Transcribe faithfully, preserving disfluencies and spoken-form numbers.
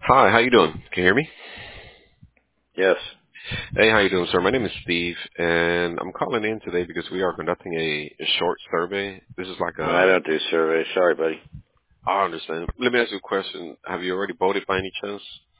Hi, how you doing? Can you hear me? Yes. Hey, how you doing, sir? My name is Steve, and I'm calling in today because we are conducting a, a short survey. This is like I a, don't do surveys. Sorry, buddy. I understand. Let me ask you a question. Have you already voted by any chance?